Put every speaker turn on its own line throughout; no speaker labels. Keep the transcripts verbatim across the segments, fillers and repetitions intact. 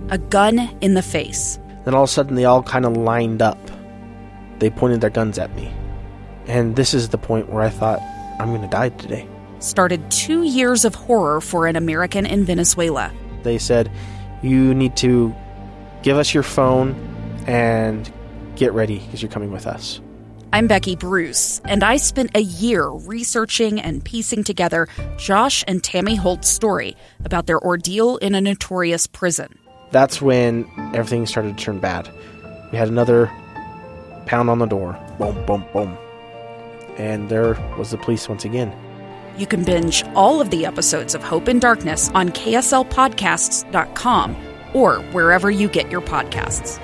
a gun in the face.
Then all of a sudden they all kind of lined up. They pointed their guns at me. And this is the point where I thought, I'm going to die today.
Started two years of horror for an American in Venezuela.
They said, you need to give us your phone and get ready because you're coming with us.
I'm Becky Bruce, and I spent a year researching and piecing together Josh and Tammy Holt's story about their ordeal in a notorious prison.
That's when everything started to turn bad. We had another pound on the door. Boom, boom, boom. And there was the police once again.
You can binge all of the episodes of Hope in Darkness on K S L podcasts dot com or wherever you get your podcasts.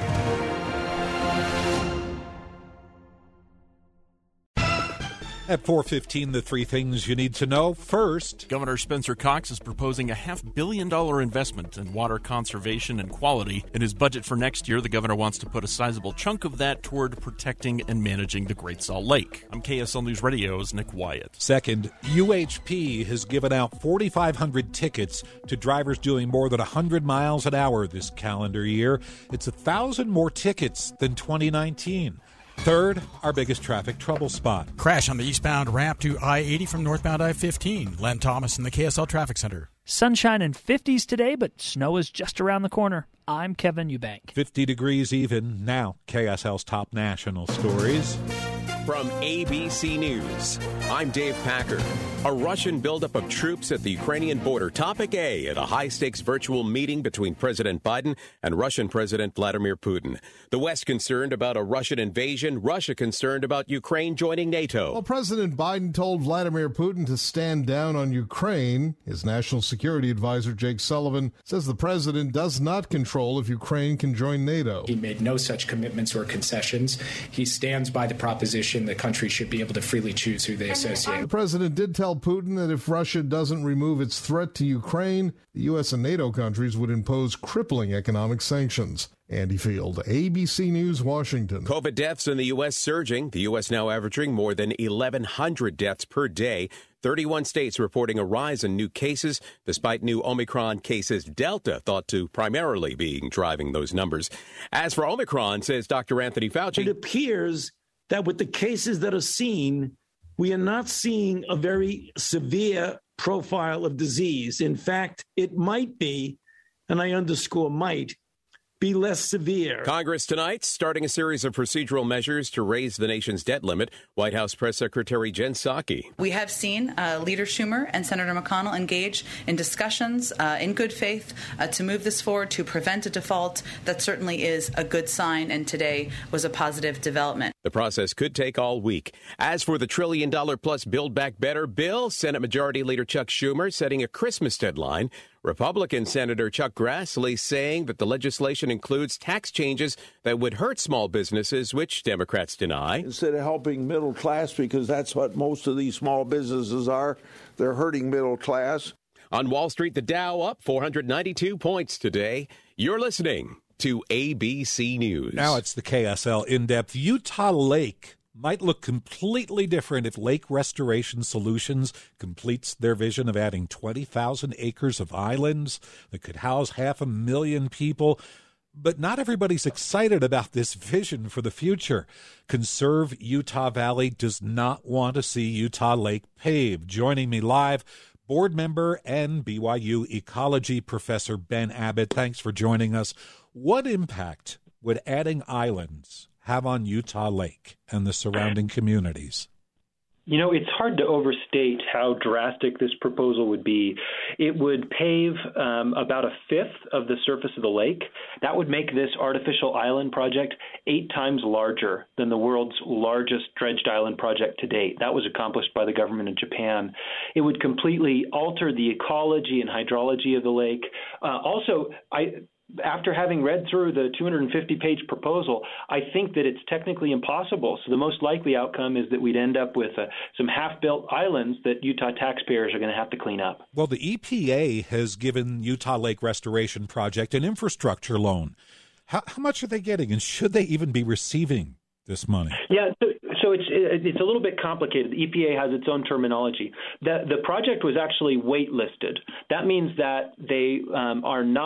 At four fifteen, the three things you need to know. First,
Governor Spencer Cox is proposing a half billion dollar investment in water conservation and quality. In his budget for next year, the governor wants to put a sizable chunk of that toward protecting and managing the Great Salt Lake. I'm K S L News Radio's Nick Wyatt.
Second, U H P has given out forty-five hundred tickets to drivers doing more than one hundred miles an hour this calendar year. It's one thousand more tickets than twenty nineteen. Third, our biggest traffic trouble spot.
Crash on the eastbound ramp to I eighty from northbound I fifteen. Len Thomas in the K S L Traffic Center.
Sunshine and fifties today, but snow is just around the corner. I'm Kevin Eubank.
fifty degrees even. Now, K S L's top national stories.
From A B C News, I'm Dave Packer. A Russian buildup of troops at the Ukrainian border. Topic A at a high-stakes virtual meeting between President Biden and Russian President Vladimir Putin. The West concerned about a Russian invasion. Russia concerned about Ukraine joining NATO.
Well, President Biden told Vladimir Putin to stand down on Ukraine. His national security advisor, Jake Sullivan, says the president does not control if Ukraine can join NATO.
He made no such commitments or concessions. He stands by the proposition the country should be able to freely choose who they associate.
The president did tell Putin that if Russia doesn't remove its threat to Ukraine, the U S and NATO countries would impose crippling economic sanctions. Andy Field, A B C News, Washington.
COVID deaths in the U S surging. The U S now averaging more than eleven hundred deaths per day. thirty-one states reporting a rise in new cases, despite new Omicron cases. Delta thought to primarily be driving those numbers. As for Omicron, says Doctor Anthony Fauci,
it appears that with the cases that are seen, we are not seeing a very severe profile of disease. In fact, it might be, and I underscore might, be less severe.
Congress tonight starting a series of procedural measures to raise the nation's debt limit. White House Press Secretary Jen Psaki.
We have seen uh, Leader Schumer and Senator McConnell engage in discussions uh, in good faith uh, to move this forward, to prevent a default. That certainly is a good sign, and today was a positive development.
The process could take all week. As for the trillion dollar plus Build Back Better bill, Senate Majority Leader Chuck Schumer setting a Christmas deadline. Republican Senator Chuck Grassley saying that the legislation includes tax changes that would hurt small businesses, which Democrats deny.
Instead of helping middle class, because that's what most of these small businesses are, they're hurting middle class.
On Wall Street, the Dow up four hundred ninety-two points today. You're listening to A B C News.
Now it's the K S L In-Depth. Utah Lake might look completely different if Lake Restoration Solutions completes their vision of adding twenty thousand acres of islands that could house half a million people. But not everybody's excited about this vision for the future. Conserve Utah Valley does not want to see Utah Lake paved. Joining me live, board member and B Y U ecology professor Ben Abbott. Thanks for joining us. What impact would adding islands have on Utah Lake and the surrounding communities?
You know, it's hard to overstate how drastic this proposal would be. It would pave um, about a fifth of the surface of the lake. That would make this artificial island project eight times larger than the world's largest dredged island project to date. That was accomplished by the government of Japan. It would completely alter the ecology and hydrology of the lake. Uh, also, I... After having read through the two hundred fifty page proposal, I think that it's technically impossible. So the most likely outcome is that we'd end up with uh, some half-built islands that Utah taxpayers are going to have to clean up.
Well, the E P A has given Utah Lake Restoration Project an infrastructure loan. How, how much are they getting, and should they even be receiving this money?
Yeah, so, so it's it's a little bit complicated. The E P A has its own terminology. The, the project was actually waitlisted. That means that they um, are not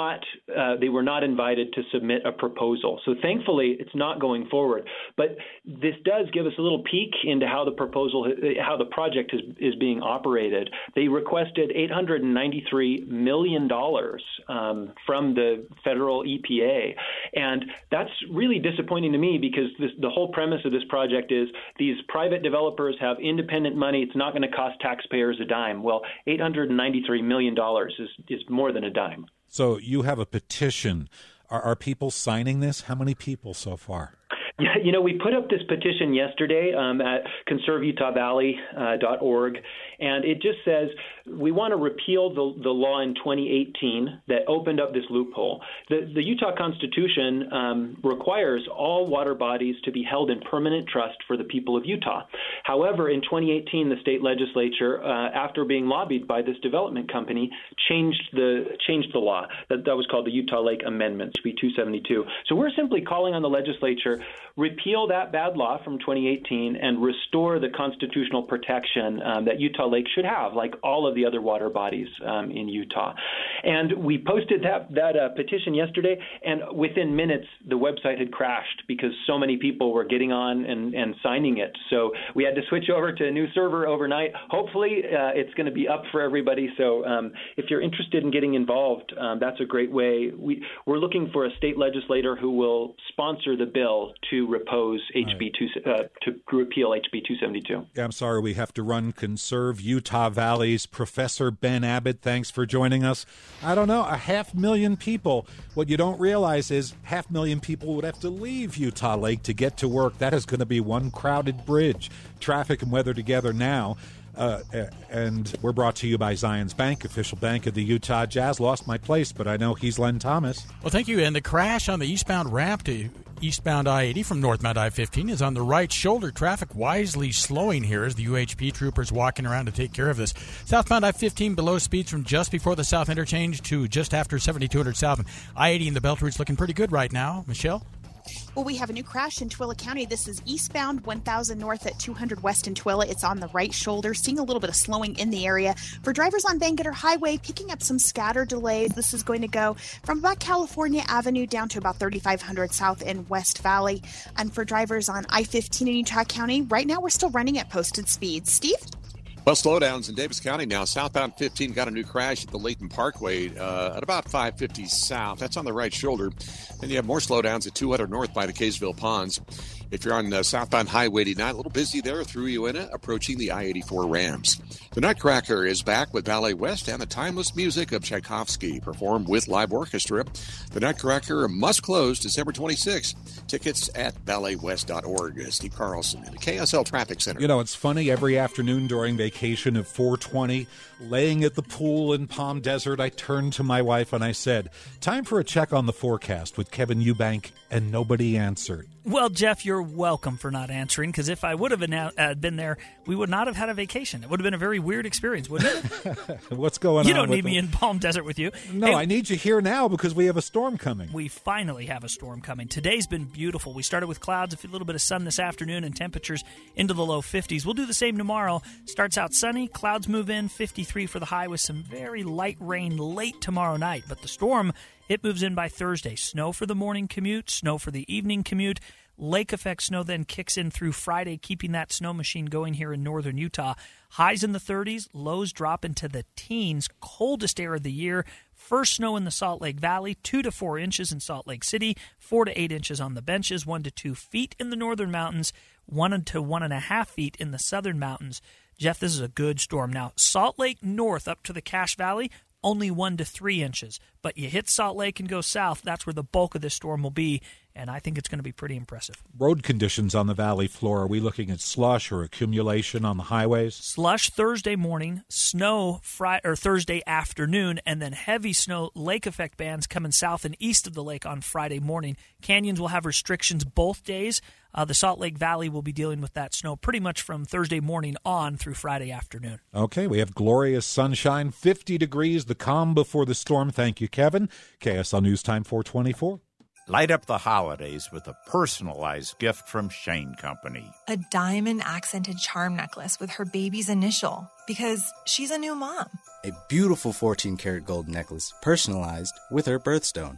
uh, they were not invited to submit a proposal. So thankfully, it's not going forward. But this does give us a little peek into how the proposal, how the project is, is being operated. They requested eight hundred ninety-three million dollars um, from the federal E P A. And that's really disappointing to me because this, the whole premise of this project is these private developers have independent money. It's not going to cost taxpayers a dime. Well, eight hundred ninety-three million dollars is, is more than a dime. So you have a petition. Are, are people signing this? How many people so far? Yeah, you know, we put up this petition yesterday um, at conserve utah valley dot org, and it just says we want to repeal the, the law in twenty eighteen that opened up this loophole. The, the Utah Constitution um, requires all water bodies to be held in permanent trust for the people of Utah. However, in twenty eighteen, the state legislature, uh, after being lobbied by this development company, changed the changed the law. That, that was called the Utah Lake Amendment, H B two seventy-two. So we're simply calling on the legislature, repeal that bad law from twenty eighteen and restore the constitutional protection um, that Utah Lake should have, like all of the other water bodies um, in Utah. And we posted that, that uh, petition yesterday, and within minutes, the website had crashed because so many people were getting on and, and signing it. So we had to switch over to a new server overnight. Hopefully, uh, it's going to be up for everybody. So um, if you're interested in getting involved, um, that's a great way. We, we're looking for a state legislator who will sponsor the bill to repose H B two, uh, to repeal H B two seventy-two. I'm sorry we have to run. Conserve Utah Valley's Professor Ben Abbott, thanks for joining us. I don't know, a half million people. What you don't realize is half million people would have to leave Utah Lake to get to work. That is going to be one crowded bridge. Traffic and weather together now. Uh, and we're brought to you by Zions Bank, official bank of the Utah Jazz. Lost my place, but I know he's Len Thomas.
Well, thank you. And the crash on the eastbound ramp to eastbound I eighty from northbound I fifteen is on the right shoulder. Traffic wisely slowing here as the U H P troopers walking around to take care of this. Southbound I fifteen below speeds from just before the south interchange to just after seventy-two hundred south. And I eighty in the Belt Route's looking pretty good right now. Michelle?
Well, we have a new crash in Tooele County. This is eastbound one thousand north at two hundred west in Tooele. It's on the right shoulder. Seeing a little bit of slowing in the area. For drivers on Bangerter Highway, picking up some scatter delays. This is going to go from about California Avenue down to about thirty-five hundred south in West Valley. And for drivers on I fifteen in Utah County, right now we're still running at posted speeds. Steve?
Well, slowdowns in Davis County now. Southbound fifteen got a new crash at the Layton Parkway uh, at about five fifty south. That's on the right shoulder. Then you have more slowdowns at two hundred north by the Kaysville Ponds. If you're on uh, southbound Highway eighty-nine, a little busy there through Uinta, approaching the I eighty-four Rams. The Nutcracker is back with Ballet West and the timeless music of Tchaikovsky, performed with live orchestra. The Nutcracker must close December twenty-sixth. Tickets at ballet west dot org. Steve Carlson in the K S L Traffic Center.
You know, it's funny, every afternoon during vacation of four twenty, laying at the pool in Palm Desert, I turned to my wife and I said, time for a check on the forecast with Kevin Eubank, and nobody answered.
Well, Jeff, you're welcome for not answering, because if I would have been, uh, been there, we would not have had a vacation. It would have been a very weird experience, wouldn't it?
What's going
you
on?
You don't need
the...
me in Palm Desert with you.
No,
hey,
I need you here now because we have a storm coming.
We finally have a storm coming. Today's been beautiful. We started with clouds, a little bit of sun this afternoon, and temperatures into the low fifties. We'll do the same tomorrow. Starts out sunny, clouds move in, fifty-three for the high with some very light rain late tomorrow night. But the storm, it moves in by Thursday. Snow for the morning commute, snow for the evening commute. Lake effect snow then kicks in through Friday, keeping that snow machine going here in northern Utah. Highs in the thirties, lows drop into the teens. Coldest air of the year. First snow in the Salt Lake Valley, two to four inches in Salt Lake City, four to eight inches on the benches, one to two feet in the northern mountains, one to one and a half feet in the southern mountains. Jeff, this is a good storm. Now, Salt Lake north up to the Cache Valley, only one to three inches. But you hit Salt Lake and go south, that's where the bulk of this storm will be, and I think it's going to be pretty impressive.
Road conditions on the valley floor, are we looking at slush or accumulation on the highways?
Slush Thursday morning, snow Friday or Thursday afternoon, and then heavy snow, lake effect bands coming south and east of the lake on Friday morning. Canyons will have restrictions both days. Uh, the Salt Lake Valley will be dealing with that snow pretty much from Thursday morning on through Friday afternoon.
Okay, we have glorious sunshine, fifty degrees, the calm before the storm. Thank you, Kevin. K S L News Time four twenty-four.
Light up the holidays with a personalized gift from Shane Company.
A diamond-accented charm necklace with her baby's initial, because she's a new mom.
A beautiful fourteen karat gold necklace, personalized with her birthstone.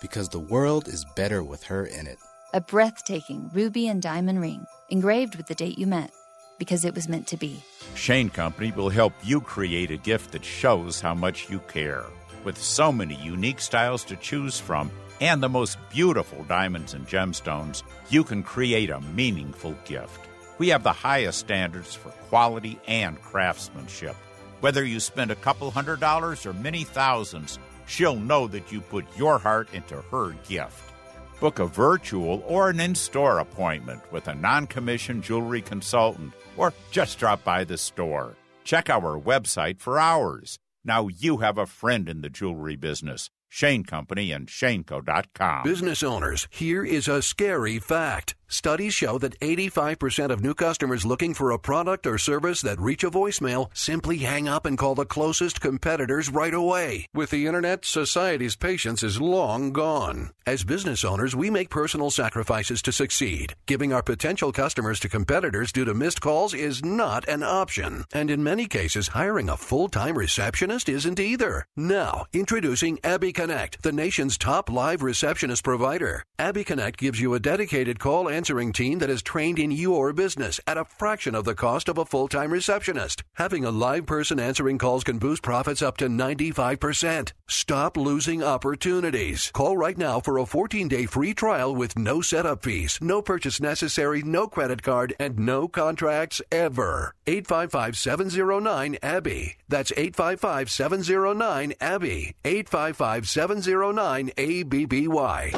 because the world is better with her in it.
A breathtaking ruby and diamond ring engraved with the date you met, because it was meant to be.
Shane Company will help you create a gift that shows how much you care. With so many unique styles to choose from and the most beautiful diamonds and gemstones, you can create a meaningful gift. We have the highest standards for quality and craftsmanship. Whether you spend a couple hundred dollars or many thousands, she'll know that you put your heart into her gift. Book a virtual or an in-store appointment with a non-commissioned jewelry consultant, or just drop by the store. Check our website for hours. Now you have a friend in the jewelry business. Shane Company and Shane Co dot com.
Business owners, here is a scary fact. Studies show that eighty-five percent of new customers looking for a product or service that reach a voicemail simply hang up and call the closest competitors right away. With the internet, society's patience is long gone. As business owners, we make personal sacrifices to succeed. Giving our potential customers to competitors due to missed calls is not an option. And in many cases, hiring a full-time receptionist isn't either. Now, introducing Abby Connect, the nation's top live receptionist provider. Abby Connect gives you a dedicated call answering team that is trained in your business at a fraction of the cost of a full-time receptionist. Having a live person answering calls can boost profits up to ninety-five percent. Stop losing opportunities. Call right now for a fourteen-day free trial with no setup fees, no purchase necessary, no credit card, and no contracts ever. eight five five, seven zero nine, A B B Y. That's eight five five, seven zero nine, A B B Y. eight five five, seven zero nine, A B B Y.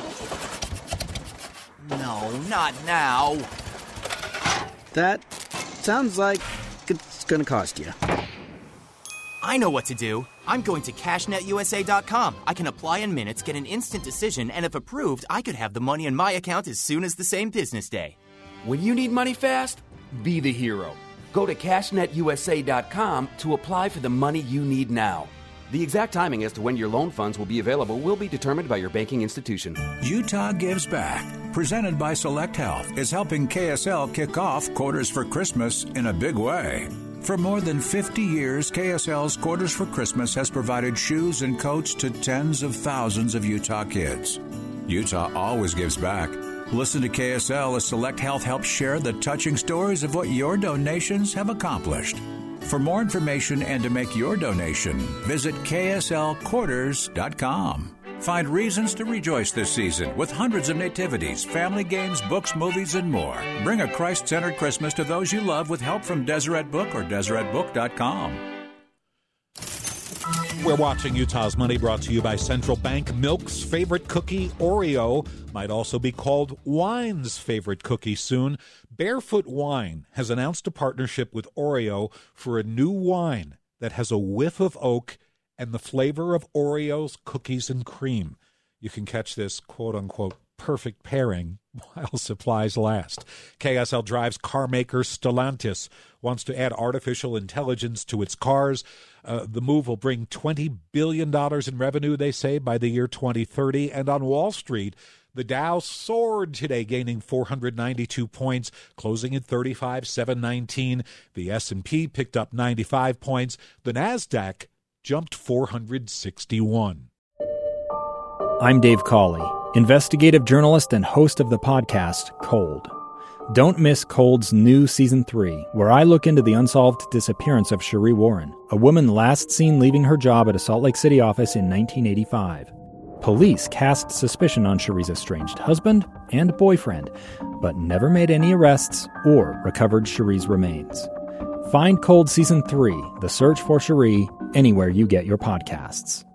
No, not now. That sounds like it's going to cost you.
I know what to do. I'm going to cash net U S A dot com. I can apply in minutes, get an instant decision, and if approved, I could have the money in my account as soon as the same business day.
When you need money fast, be the hero. Go to cash net U S A dot com to apply for the money you need now. The exact timing as to when your loan funds will be available will be determined by your banking institution.
Utah Gives Back, presented by Select Health, is helping K S L kick off Quarters for Christmas in a big way. For more than fifty years, K S L's Quarters for Christmas has provided shoes and coats to tens of thousands of Utah kids. Utah always gives back. Listen to K S L as Select Health helps share the touching stories of what your donations have accomplished. For more information and to make your donation, visit K S L quarters dot com. Find reasons to rejoice this season with hundreds of nativities, family games, books, movies, and more. Bring a Christ-centered Christmas to those you love with help from Deseret Book or Deseret Book dot com.
We're watching Utah's Money, brought to you by Central Bank. Milk's favorite cookie, Oreo, might also be called wine's favorite cookie soon. Barefoot Wine has announced a partnership with Oreo for a new wine that has a whiff of oak and the flavor of Oreo's cookies and cream. You can catch this quote-unquote perfect pairing while supplies last. K S L Drive's car maker Stellantis wants to add artificial intelligence to its cars. Uh, the move will bring twenty billion dollars in revenue, they say, by the year twenty thirty. And on Wall Street, the Dow soared today, gaining four hundred ninety-two points, closing at thirty-five seven nineteen. The S and P picked up ninety-five points. The Nasdaq jumped four hundred sixty-one.
I'm Dave Cawley, investigative journalist and host of the podcast Cold. Don't miss Cold's new Season three, where I look into the unsolved disappearance of Cherie Warren, a woman last seen leaving her job at a Salt Lake City office in nineteen eighty-five. Police cast suspicion on Cherie's estranged husband and boyfriend, but never made any arrests or recovered Cherie's remains. Find Cold Season three, The Search for Cherie, anywhere you get your podcasts.